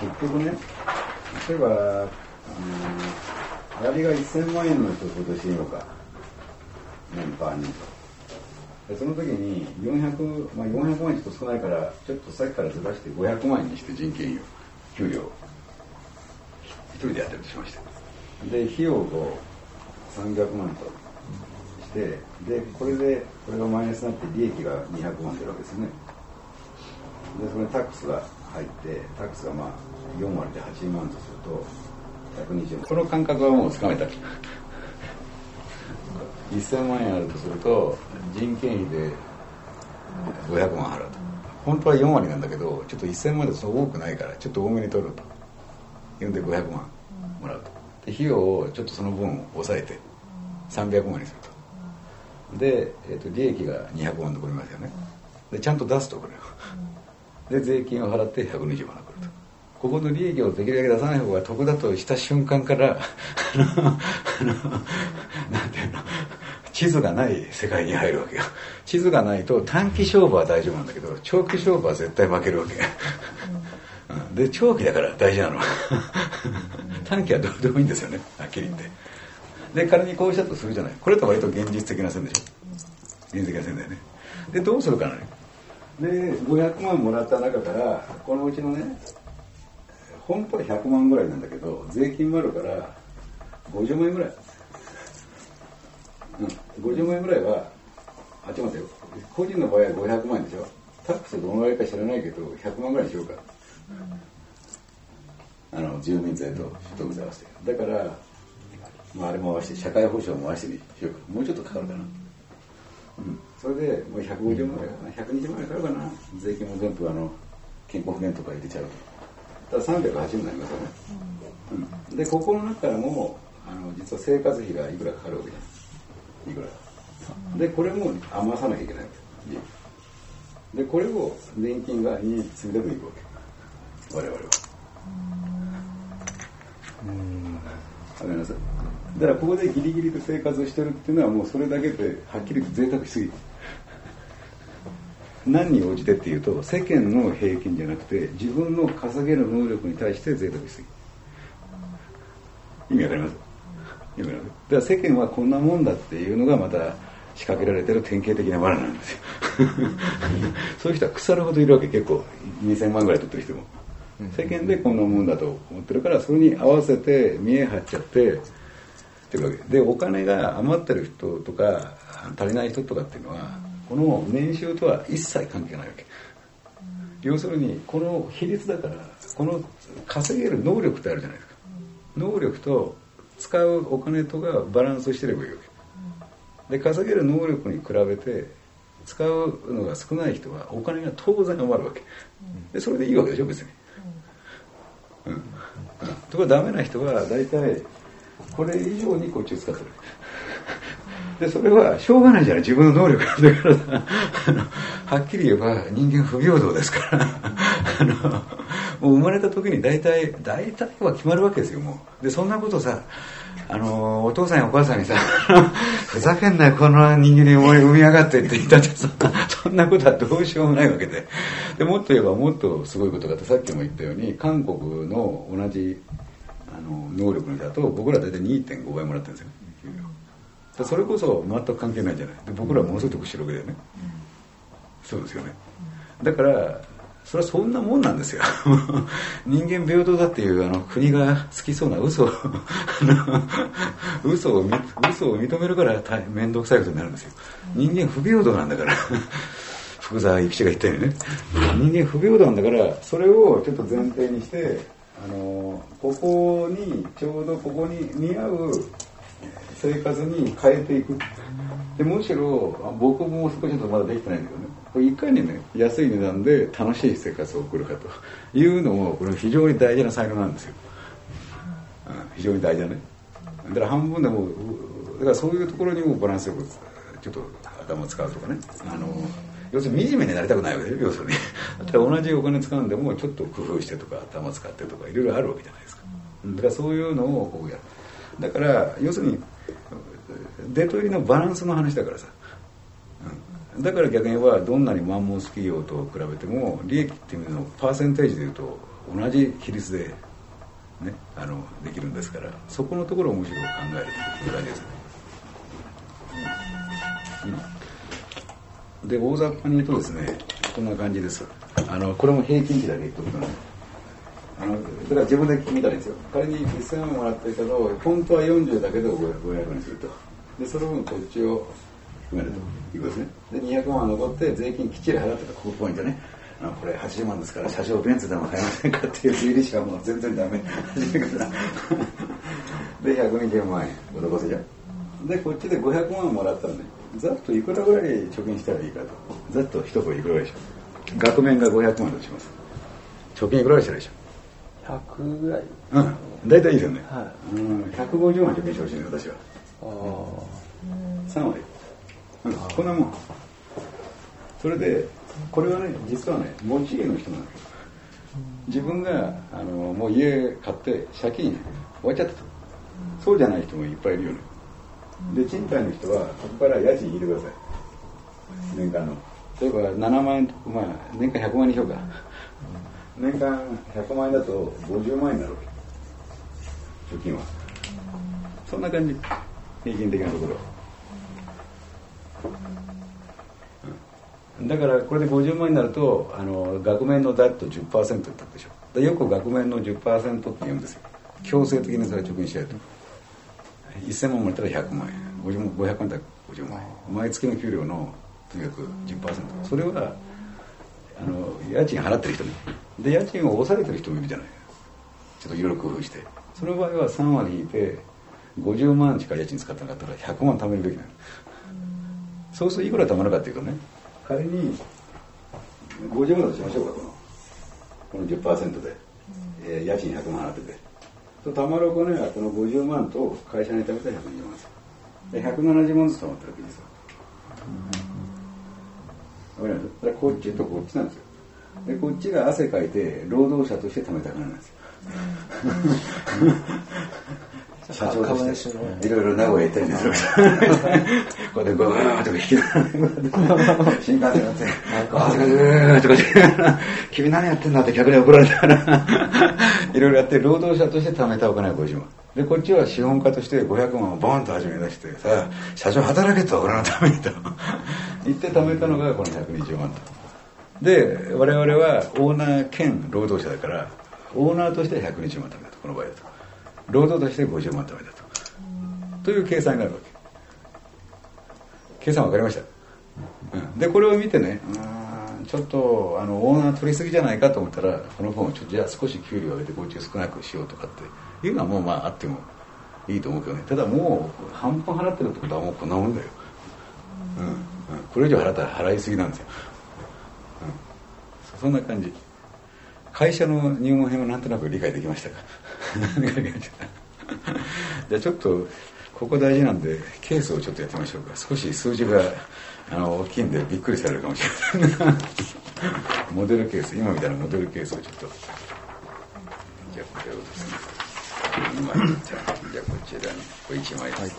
結局ね、例えば粗利が1000万円の人ほどしていいのか、年パーにでその時に400万円ちょっと少ないから、ちょっとさっきからずらして500万円にして人件費を、給料を一人でやってるとしました。で、費用を300万として、で、これがマイナスになって利益が200万出るわけですね。で、それにタックスが入って、タックスがまあ4割で80万とすると、120万。この感覚はもうつかめた。1000万円あるとすると、人件費で500万払うと。本当は4割なんだけど、ちょっと1000万でそう多くないから、ちょっと多めに取ると。言うんで500万もらうと。で、費用をちょっとその分抑えて、300万にすると。で、利益が200万残りますよね。で、ちゃんと出すとこれを。で、税金を払って120万残ると。ここの利益をできるだけ出さない方が得だとした瞬間から、なんていうの、地図がない世界に入るわけよ。地図がないと短期勝負は大丈夫なんだけど、長期勝負は絶対負けるわけ。で、長期だから大事なのは。短期はどうでもいいんですよね、はっきり言って。で、仮にこうしたとするじゃない。これと割と現実的な線でしょ。現実的な線だよね。で、どうするかなね。で、500万もらった中から、このうちのね、本当は100万ぐらいなんだけど、税金もあるから50万円ぐらい。50万円ぐらいは、ちょっと待ってよ。個人の場合は500万円でしょ。タックスどのぐらいか知らないけど、100万ぐらいにしようか。住民税と所得税合わせて。だから、まあ、あれも合わせて、社会保障も合わせてにしようか。もうちょっとかかるかな。それで、もう150万ぐらいかな。120万円かかるかな。税金も全部健康保険とか入れちゃうと。だから380になりますよね。で、ここの中からも、実は生活費がいくらかかるわけじゃん。いくら。で、これも余さなきゃいけないわけで、これを年金側に積み立てていくわけ。我々は。わかります？だからここでギリギリで生活してるっていうのはもうそれだけではっきりと贅沢しすぎる。何に応じてっていうと、世間の平均じゃなくて自分の稼げる能力に対して贅沢しすぎる。意味わかります？意味わかります？だから世間はこんなもんだっていうのがまた仕掛けられてる典型的な罠なんですよ。そういう人は腐るほどいるわけ。結構2000万ぐらい取ってる人も。世間でこんなもんだと思ってるから、それに合わせて見え張っちゃってっていうわけで、お金が余ってる人とか足りない人とかっていうのはこの年収とは一切関係ないわけ。要するにこの比率だから、この稼げる能力ってあるじゃないですか。能力と使うお金とがバランスしてればいいわけで、稼げる能力に比べて使うのが少ない人はお金が当然余るわけで、それでいいわけでしょ別に。ところがダメな人は大体これ以上にこっちを使ってる。でそれはしょうがないじゃない、自分の能力だからさ。はっきり言えば人間不平等ですからもう生まれた時に大体は決まるわけですよ。もうでそんなことさ、お父さんやお母さんにさふざけんなよこの人間に生み上がってって言ったってさ、そんなことはどうしようもないわけで、もっと言えばもっとすごいことがあって、さっきも言ったように韓国の同じ能力の人だと僕ら大体 2.5 倍もらってるんですよね。それこそ全く関係ないじゃない。で僕らはものすごく得してるわけだよね。そうですよね。だからそれはそんなもんなんですよ。人間平等だっていう国が好きそうな嘘を認めるから面倒くさいことになるんですよ。人間不平等なんだから福沢諭吉が言ったようにね、人間不平等なんだから、それをちょっと前提にしてここにちょうどここに似合う生活に変えていく。でむしろ僕も少しまだできてないんだけどね、これいかにね安い値段で楽しい生活を送るかというのもこれ非常に大事な才能なんですよ。非常に大事だね。だから半分でもだからそういうところにもバランスよくちょっと頭を使うとかね、要するに惨めになりたくないわけで、要するにだから同じお金使うんでもちょっと工夫してとか頭使ってとかいろいろあるわけじゃないですか。だからそういうのをこうやる。だから要するに出取りのバランスの話だからさ、だから逆に言えばどんなにマンモス企業と比べても利益っていうのをパーセンテージでいうと同じ比率で、ね、できるんですから、そこのところをむしろ考えるという感じですね。で、大雑把に言うとですね、こんな感じです。これも平均値だけ言っとくとね、だから自分で決めたらいいんですよ。仮に1000万もらってるけど、本当は40だけど500にすると。で、その分こっちを含めるということですね。で、200万残って税金きっちり払ってた、ここポイントね。これ80万ですから、車掌ベンツでも買えませんかっていう税理士はもう全然ダメ。初めから。で、120万円、施せじゃん。で、こっちで500万もらったらね、ざっといくらぐらい貯金したらいいかと。ざっと一声いくらぐらいでしょう。額面が500万とします。貯金いくらぐらいしたらいいでしょう。 100ぐらい。 うん、大体いいですよね。 はい。 150万貯金してほしいね、私は。3割。こんなもん。それで、これはね、実はね、持ち家の人なんですよ。自分がもう家買って借金終わっちゃったと。そうじゃない人もいっぱいいるよね。で、賃貸の人はここから家賃引いてください。年間の。例えば7万円と、まあ年間100万円にしようか。年間100万円だと50万円になるわけ。貯金は。そんな感じ。平均的なところ。だからこれで50万になると額面のだっと 10% って言ったでしょ。でよく額面の 10% って言うんですよ。強制的にそれ貯金しないと。1000万もらったら100万円、500万だったら50万円、毎月の給料のとにかく 10%。それは家賃払ってる人ね。で家賃を抑えてる人もいるじゃない。ちょっといろいろ工夫して、その場合は3割引いて50万しか家賃使ってなかったら100万貯めるべきなの。そうするといくら貯まるかっていうとね、仮に50万だとしましょうか、この 10% で、家賃100万払ってて、貯まるお金はこの50万と会社に貯めた120万です。で170万ずつ貯まってるわけですよ。わかります？だからこっちとこっちなんですよ。でこっちが汗かいて労働者として貯めた金なんですよ。社長としていろいろ名古屋行ったりでする。これでゴーッとか引きながら新幹線乗って汗かいてとか君何やってんだって客に怒られたらいろいろやって労働者として貯めたお金は50万で、こっちは資本家として500万をボンと始め出してさあ社長働けと俺のためにと言って貯めたのがこの120万と。で我々はオーナー兼労働者だからオーナーとして120万貯めたと、この場合だと労働として50万貯めたという計算になるわけ。計算分かりました、でこれを見てね、ちょっとオーナー取りすぎじゃないかと思ったらこの分をじゃあ少し給料を上げてこっちを少なくしようとかっていうのはもうまああってもいいと思うけどね。ただもう半分払ってるってことはもうこんなもんだよ、これ以上払ったら払いすぎなんですよ、そんな感じ。会社の入門編はなんとなく理解できましたかじゃあちょっとここ大事なんでケースをちょっとやってみましょうか。少し数字が大きいんでびっくりされるかもしれないモデルケース、今みたいなモデルケースをちょっとじゃあこれをですねじゃあこちらにこれ1枚です、はい、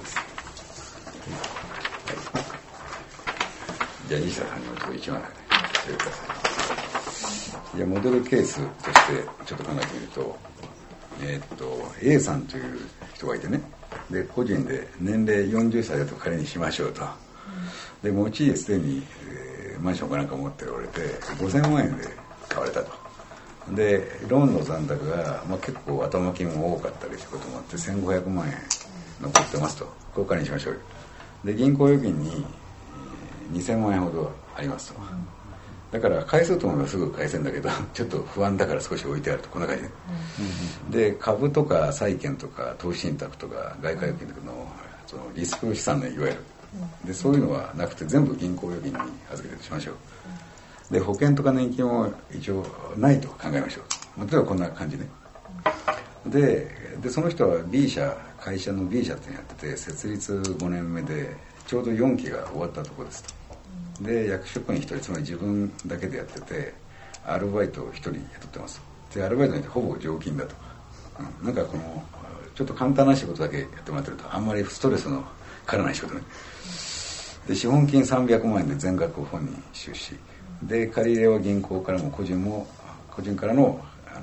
じゃあ西田さんにもちょっと1枚してください。じゃあモデルケースとしてちょっと考えてみると、A さんという人がいてね、で個人で年齢40歳だと仮にしましょうと。で持ち家すでに、マンションかなんか持っておられて5000万円で買われたと。でローンの残高が、結構頭金も多かったりということもあって1500万円残ってますと。ここからにしましょうよ。で銀行預金に2000万円ほどありますと。だから返そうと思えばすぐ返せるんだけどちょっと不安だから少し置いてあると、こんな感じで、で株とか債券とか投資信託とか外貨預金のそのリスク資産ね、いわゆるでそういうのはなくて全部銀行預金に預けてとしましょう。で保険とか年金も一応ないと考えましょう。例えばこんな感じね。でその人は B 社、会社の B 社ってやってて設立5年目でちょうど4期が終わったところですと。で役職員1人、つまり自分だけでやっててアルバイトを1人雇ってます。でアルバイトにほぼ常勤だと、なんかこのちょっと簡単な仕事だけやってもらってるとあんまりストレスのかからない仕事ね。で資本金300万円で全額を本人出資で借り入れは銀行からも個人からの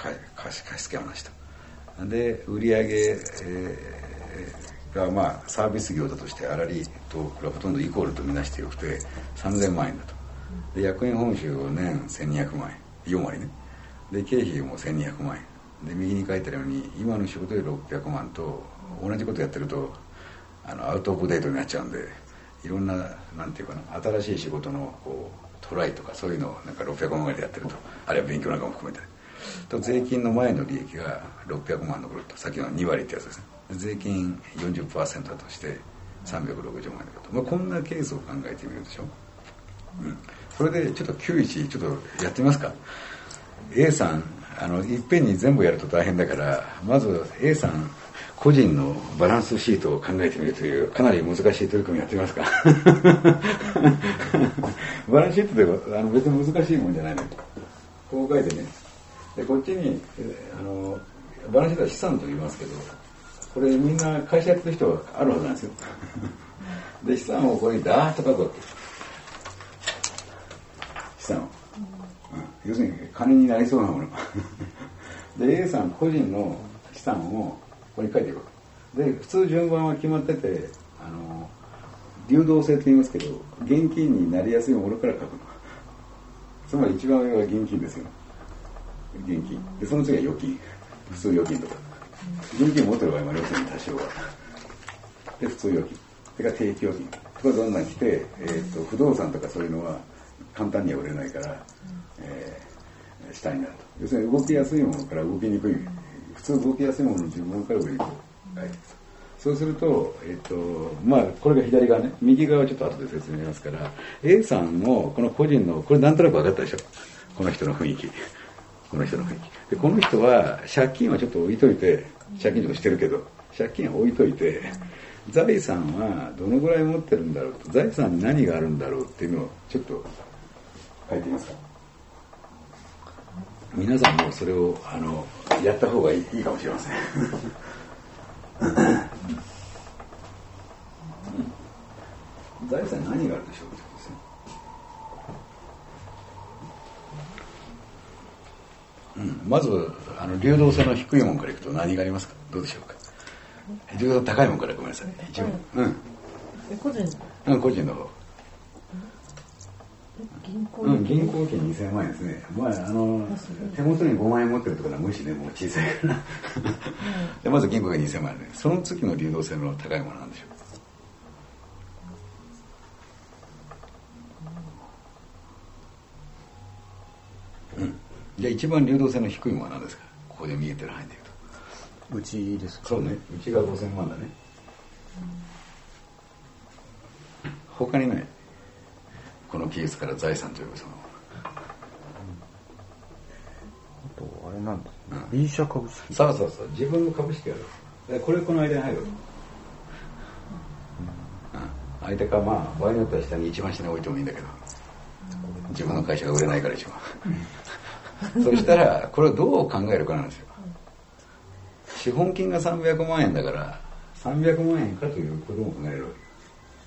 貸付の人で売上、がまあサービス業だとして粗利とこれはほとんどイコールとみなしてよくて3000万円だと。で役員報酬を年1200万円4割ね。で経費も1200万円で右に書いてあるように今の仕事で600万と同じことやってるとアウトオブデートになっちゃうんで、いろんななんていうかな新しい仕事のこうトライとかそういうのをなんか600万ぐらいでやってると、あるいは勉強なんかも含めてと税金の前の利益が600万残ると、さっきの2割ってやつですね。税金 40% だとして360万円だと、まあ、こんなケースを考えてみるでしょ。それでちょっと91ちょっとやってみますか。 A さんいっぺんに全部やると大変だから、まず A さん個人のバランスシートを考えてみるというかなり難しい取り組みやってみますか。バランスシートで別に難しいもんじゃないの。こう書いてね、でこっちにバランスシートは資産と言いますけど、これみんな会社やってる人はあるはずなんですよ。で資産をここにダーッと書くわけ。資産を、要するに金になりそうなもの。で A さん個人の資産をここに書いていくわけで、普通順番は決まってて流動性と言いますけど、現金になりやすいものから書くの。つまり一番上は現金ですよ。現金でその次は預金、普通預金とか現金持ってる場合もありますよね、多少は。で普通預金、それから定期預金とかどんどん来て、不動産とかそういうのは簡単には売れないから、下になると。要するに動きやすいものから動きにくい、普通動きやすいものの自分から上にこう書いていくと。そうすると、まあこれが左側ね、右側はちょっと後で説明しますから、A さんのこの個人のこれなんとなく分かったでしょ。この人の雰囲気、この人の雰囲気で、この人は借金はちょっと置いといて、借金とかしてるけど借金は置いといて、財産はどのぐらい持ってるんだろうと、財産に何があるんだろうっていうのをちょっと書いてみますか。皆さんもそれをやった方がいいかもしれません。財産に何があるでしょうってことですね。まず流動性の低いものからいくと何がありますか。どうでしょうか。流動性高いものからごめんなさい。一応個人の方。銀行金2000万円ですね。まあ手元に5万円持ってるとかは無視ね、もう小さいから。でまず銀行が2000万円ね。その次の流動性の高いものなんでしょう。じゃあ一番流動性の低いものは何ですか。ここで見えてる範囲で言うと。 うちですか。 そうね。うちが5000万だね。他にない。この技術から財産というその。 あとあれなんだ。B 社株式。 そう。自分の株式ある。これこの間に入ると。相手かまあ場合によっては下に一番下に置いてもいいんだけど。自分の会社が売れないから一番。そしたらこれをどう考えるかなんですよ。資本金が300万円だから300万円かということも考えるわけ。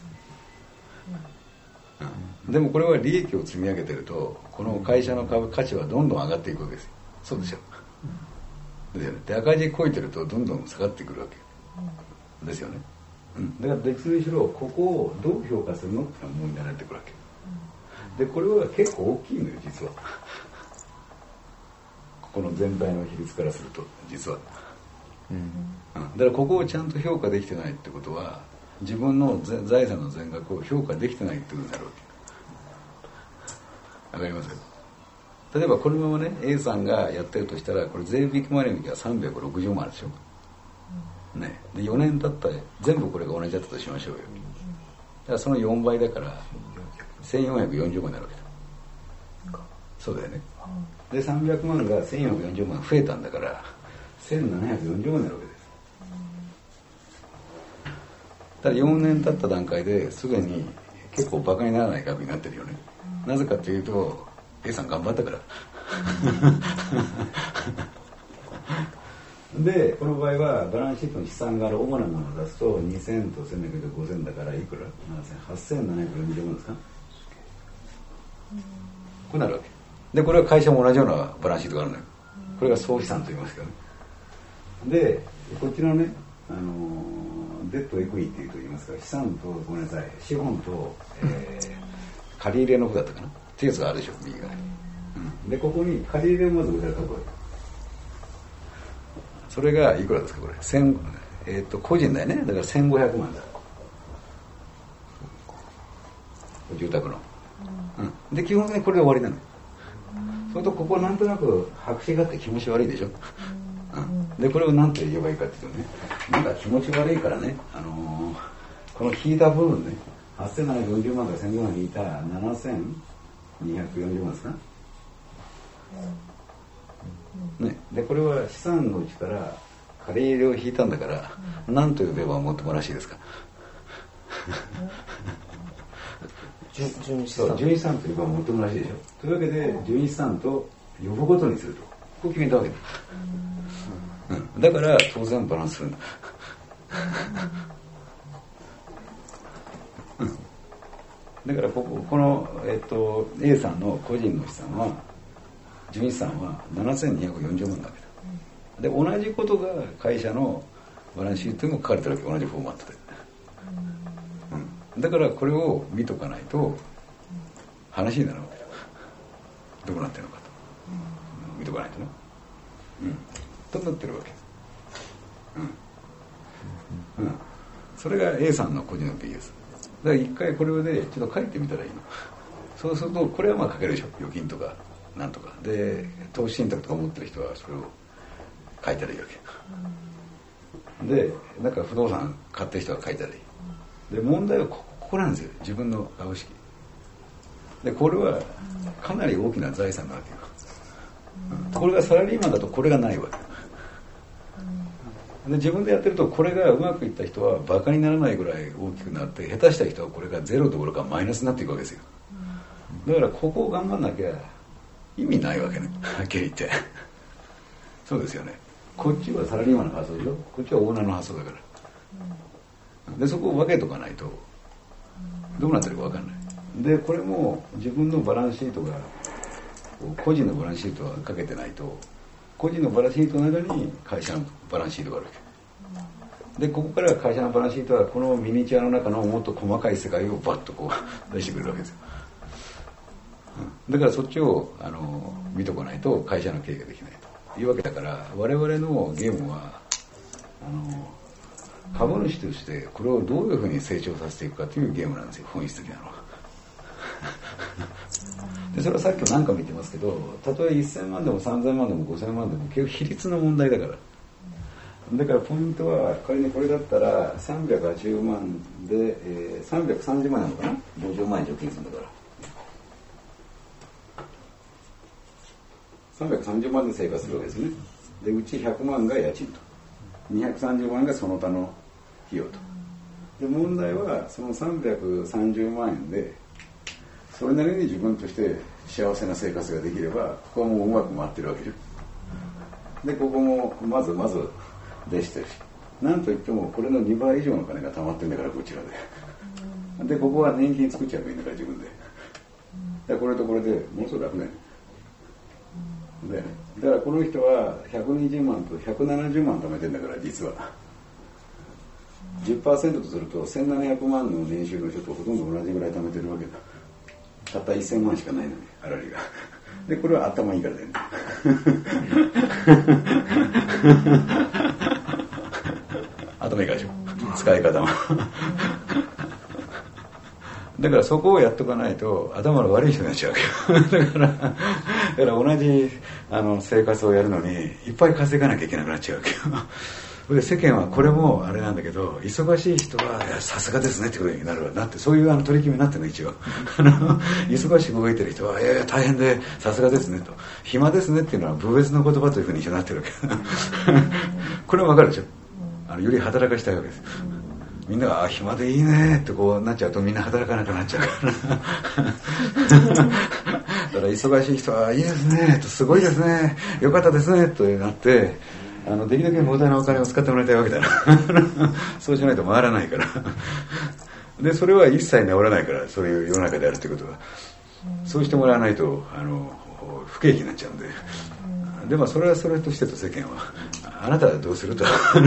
でもこれは利益を積み上げてるとこの会社の株価値はどんどん上がっていくわけですよ。そうでしょ。ですよね。で赤字こいてるとどんどん下がってくるわけですよね。だから別にしろここをどう評価するのって問題になってくるわけで、これは結構大きいのよ実は。この全体の比率からすると実は、だからここをちゃんと評価できてないってことは自分の財産の全額を評価できてないってことになるわけ。わかりますか。例えばこのままね A さんがやってるとしたらこれ税引き回り抜きは360万でしょ、ね、で4年経ったら全部これが同じだったとしましょうよ。だからその4倍だから1440万になるわけだ。そうだよね。で300万が1440万増えたんだから1740万になるわけです。ただ4年経った段階ですでに結構バカにならない額になってるよね。なぜかというと A さん頑張ったからでこの場合はバランスシートの資産がある主なものを出すと2000と1000だけど5000だからいくら8740万ですか。こうなるわけで、これは会社も同じようなバランスシートがあるのよ。 これが総資産と言いますけどね。でこっちのね、デッドエクイティと言いますか、資産とごめんなさい、資本と、借り入れの方だったかなっていうやつがあるでしょ、右側に、でここに借り入れをまず売られたところ、それがいくらですかこれ、個人だよね、だから1500万だ、住宅の、で基本的にこれで終わりなの。それとここなんとなく白紙があって気持ち悪いでしょ、でこれを何て言えばいいかっていうとね、なんか気持ち悪いからね、この引いた部分ね、8740万から1500万引いた7240万ですか、ね、でこれは資産のうちから借り入れを引いたんだから、何と呼べばもっともらしいですか。純資産というかもっともらしいでしょ。というわけで純資産と呼ぶことにすると、こう決めたわけです。だから当然バランスするんだ。だからこの、A さんの個人の資産は、純資産は7240万だけど、で同じことが会社のバランスシートにも書かれてるわけ、同じフォーマットで、だからこれを見とかないと話になるわけだ。どうなってるのかと、見とかないとね、となってるわけです。それが A さんの個人の BS だから一回これでちょっと書いてみたらいいの。そうするとこれはまあ書けるでしょ、預金とかなんとかで、投資信託とか持ってる人はそれを書いたらいいわけで、なんか不動産買ってる人は書いたらいい。で問題はここなんですよ、自分の株式で、これはかなり大きな財産なわけよ。これがサラリーマンだとこれがないわけで、自分でやってるとこれがうまくいった人はバカにならないぐらい大きくなって、下手した人はこれがゼロどころかマイナスになっていくわけですよ。だからここを頑張んなきゃ意味ないわけね、はっきり言って。そうですよね。こっちはサラリーマンの発想でしょ、こっちはオーナーの発想だから、でそこを分けとかないとどうなってるか分かんない。でこれも自分のバランスシートが、個人のバランスシートはかけてないと、個人のバランスシートの中に会社のバランスシートがあるわけで、ここから会社のバランスシートはこのミニチュアの中のもっと細かい世界をバッとこう出してくれるわけですよ。だからそっちを見とかないと会社の経営ができないというわけだから、我々のゲームは株主としてこれをどういうふうに成長させていくかというゲームなんですよ、本質的なのは。でそれはさっきも何回も言ってますけど、たとえ1000万でも3000万でも5000万でも結局比率の問題だから。だからポイントは仮にこれだったら380万で、330万なのかな、50万円貯金するんだから、330万で生活するわけですね。でうち100万が家賃と、230万がその他の費用と。で問題はその330万円でそれなりに自分として幸せな生活ができれば、ここはもううまく回ってるわけで、でここもまずでしてるし、なんといってもこれの2倍以上の金が貯まってるんだから、こちらで。でここは年金作っちゃえばいいんだから、自分で。でこれとこれでものすごく楽だよね。だからこの人は120万と170万貯めてんだから、実は 10% とすると1700万の年収の人とほとんど同じぐらい貯めてるわけだ。たった1000万しかないのに、粗利が。でこれは頭いいからだよね。頭いいからでしょ、使い方も。だからそこをやっとかないと頭の悪い人になっちゃうわけよ。だから同じ生活をやるのにいっぱい稼がなきゃいけなくなっちゃうわけよ。で世間はこれもあれなんだけど、忙しい人はさすがですねってことになるわなって、そういう取り決めになってるの一応。忙しく動いてる人はいやいや大変でさすがですねと、暇ですねっていうのは部別の言葉というふうに一緒になってるわけ。これは分かるでしょ。より働かしたいわけです。みんなが暇でいいねってこうなっちゃうと、みんな働かなくなっちゃうから。だから忙しい人はいいですねと、すごいですね、よかったですねとなって、できるだけ無駄なお金を使ってもらいたいわけだな。そうしないと回らないから。でそれは一切治らないから、そういう世の中であるということは。そうしてもらわないと不景気になっちゃうんで。 でもそれはそれとしてと世間はあなたはどうすると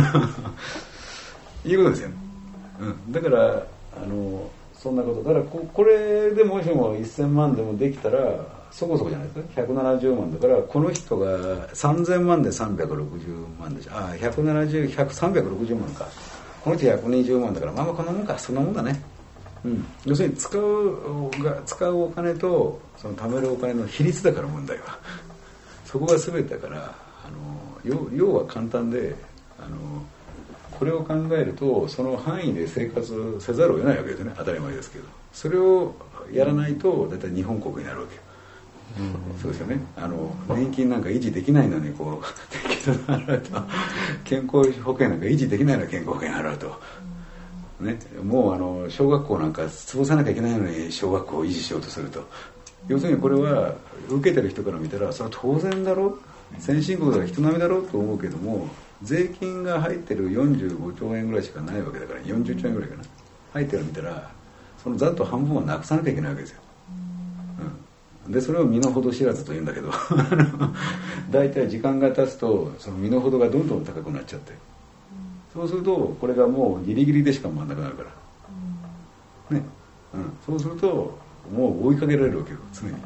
いうことですよね、だからそんなことだからこれでもしも1000万でもできたらそこそこじゃないですか。170万だからこの人が3000万で360万でしょ。360万か。この人120万だからまあまあこんなもんか。そんなもんだね。要するに使うお金とその貯めるお金の比率だから問題は。そこが全てだから要は簡単でこれを考えるとその範囲で生活せざるを得ないわけですよね。当たり前ですけど。それをやらないと大体日本国になるわけよ。そうですよね。年金なんか維持できないのにこう適当に払うと、健康保険なんか維持できないのに健康保険払うと、ね、もう小学校なんか潰さなきゃいけないのに小学校を維持しようとすると、要するにこれは受けてる人から見たらそれは当然だろ、先進国だから人並みだろうと思うけども、税金が入ってる45兆円ぐらいしかないわけだから、40兆円ぐらいかな入ってるの見たら、そのざっと半分はなくさなきゃいけないわけですよ。でそれを身の程知らずと言うんだけどだいたい時間が経つとその身の程がどんどん高くなっちゃって、そうするとこれがもうギリギリでしか回らなくなるからね、そうするともう追いかけられるわけよ、常に。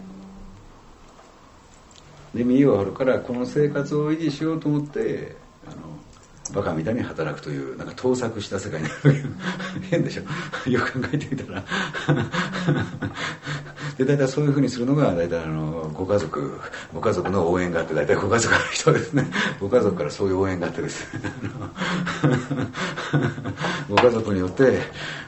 で見栄を張るから、この生活を維持しようと思ってバカみたいに働くというなんか盗作した世界になるわけ変でしょよく考えてみたらで大体そういうふうにするのが大体ご家族の応援があって、大体ご家族の人ですね、ご家族からそういう応援があってですねご家族によって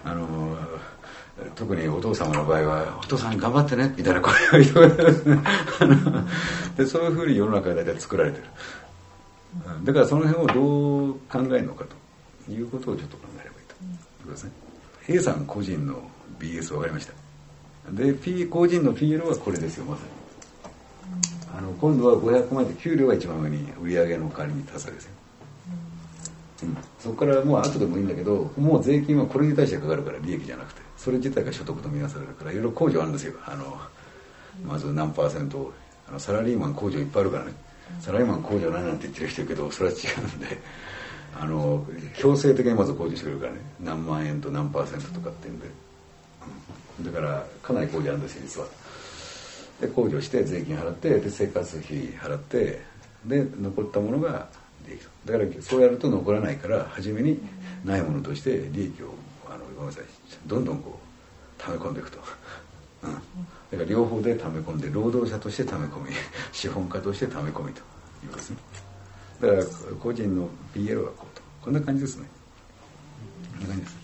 特にお父様の場合はお父さん頑張ってねみたいな声が言われてですねでそういうふうに世の中が大体作られてる。だからその辺をどう考えるのかということをちょっと考えればいいということですね。A さん個人の BS 分かりました。で、個人の PL はこれですよ、まさに。今度は500万で給料が一番上に売上の代わりに足すわけですよ。そこからもう後でもいいんだけど、もう税金はこれに対してかかるから利益じゃなくて、それ自体が所得とみなされるから、いろいろ控除あるんですよ。まず何%サラリーマン控除いっぱいあるからね。サラリーマン控除ないなんて言ってる人いるけど、それは違うんで強制的にまず控除してくれるからね、何万円と何%とかっていうんで、だからかなり控除あるんですよ実は。で控除して税金払って、で生活費払って、で残ったものが利益と。だからそうやると残らないから、初めにないものとして利益をごめんなさい、どんどんこう溜め込んでいくと。だから両方で溜め込んで、労働者として溜め込み、資本家として溜め込みということですね。だから個人の PL はこんな感じですね。こんな感じです。